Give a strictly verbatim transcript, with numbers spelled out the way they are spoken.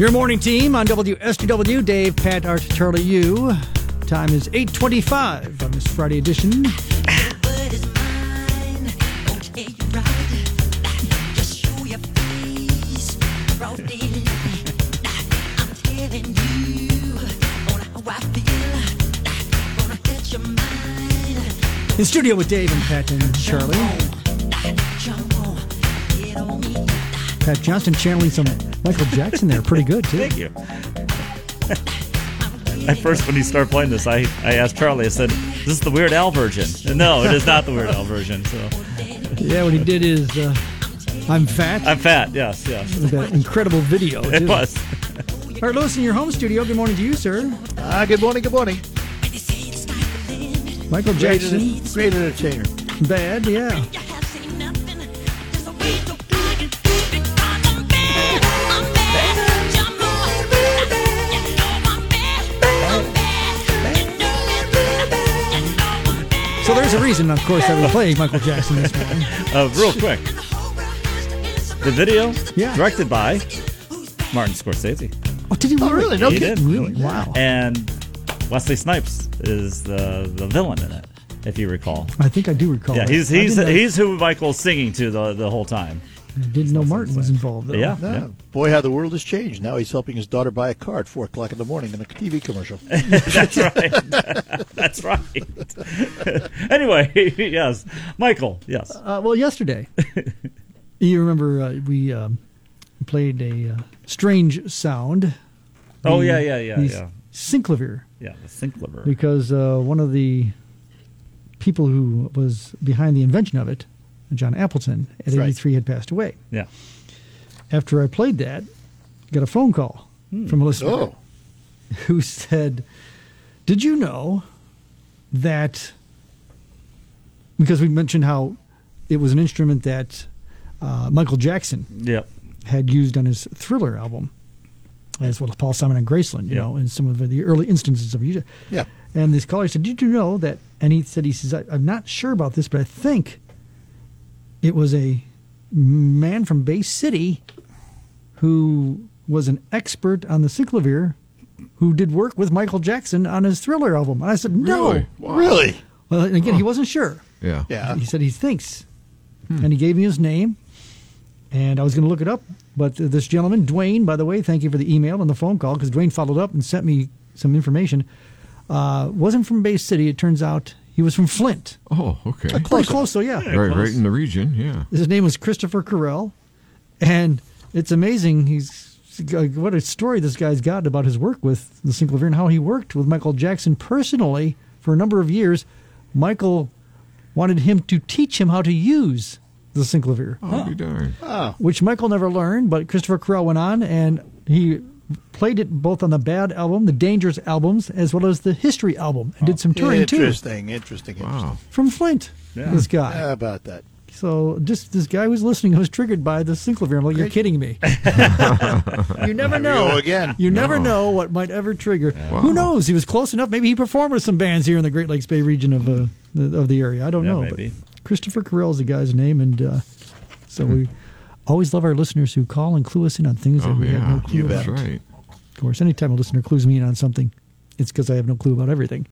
Your morning team on W S T W, Dave, Pat, Art, Charlie, you. Time is eight twenty-five on this Friday edition. In studio with Dave and Pat and Charlie. Pat Johnston channeling some Michael Jackson there. Pretty good, too. Thank you. At first, when you started playing this, I, I asked Charlie, I said, is this the Weird Al version? And no, it is not the Weird Al version. So, yeah, what he did is, uh, I'm fat. I'm fat, yes, yes. That incredible video, too. It was. All right, Lewis, in your home studio, good morning to you, sir. Ah, uh, good morning, good morning. Michael Jackson. Great, great entertainer. Bad, yeah. So there's a reason, of course, that we play Michael Jackson this morning. Uh, real quick. The video, yeah. directed by Martin Scorsese. Oh, did he really? Oh, really? No he kidding. did. Really? Wow. And Wesley Snipes is the, the villain in it, if you recall. I think I do recall Yeah, that. he's he's I he's who Michael's singing to the the whole time. I didn't know Martin was involved, though. Yeah. No. yeah. Boy, how the world has changed. Now he's helping his daughter buy a car at four o'clock in the morning in a T V commercial. That's right. That's right. Anyway, yes. Michael, yes. Uh, well, yesterday, you remember uh, we um, played a uh, strange sound. Oh, The- yeah, yeah, yeah, the yeah. Synclavier. Yeah, the sync liver. Because uh, one of the people who was behind the invention of it, John Appleton, at That's right. eighty-three, had passed away. Yeah. After I played that, got a phone call Hmm. from a listener Oh. who said, did you know that, because we mentioned how it was an instrument that uh, Michael Jackson Yep. had used on his Thriller album, as well as Paul Simon and Graceland, you Yeah. know, in some of the early instances of use. Yeah. And this caller said, did you know that, and he said, he says, I, I'm not sure about this, but I think it was a man from Bay City who was an expert on the Synclavier who did work with Michael Jackson on his Thriller album. And I said, no. Really? Wow. Really? Well, and again, he wasn't sure. Yeah. Yeah. He said he thinks. And he gave me his name. And I was going to look it up. But this gentleman, Dwayne, by the way, thank you for the email and the phone call, because Dwayne followed up and sent me some information. Uh, wasn't from Bay City. It turns out he was from Flint. Oh, okay. Pretty close, so yeah. Right, close. right in the region, yeah. His name was Christopher Carell. And it's amazing. He's what a story this guy's got about his work with the Synclavier and how he worked with Michael Jackson personally for a number of years. Michael wanted him to teach him how to use the Synclavier, Oh, be darned. Oh. which Michael never learned, but Christopher Carell went on and he played it both on the Bad album, the Dangerous albums, as well as the History album, and did some touring too. Interesting, interesting, interesting. Wow. From Flint, Yeah. this guy. How about that? So just this guy who's listening was triggered by the Synclavier. I'm like, you're kidding me. You never There we know. go again. You never No. know what might ever trigger. Wow. Who knows? He was close enough. Maybe he performed with some bands here in the Great Lakes Bay region of uh, the, of the area. I don't Yeah, know. maybe. But Christopher Carell is the guy's name, and uh, so we always love our listeners who call and clue us in on things that Oh, we have no yeah. clue You about. That's right. Of course, anytime a listener clues me in on something, it's because I have no clue about everything.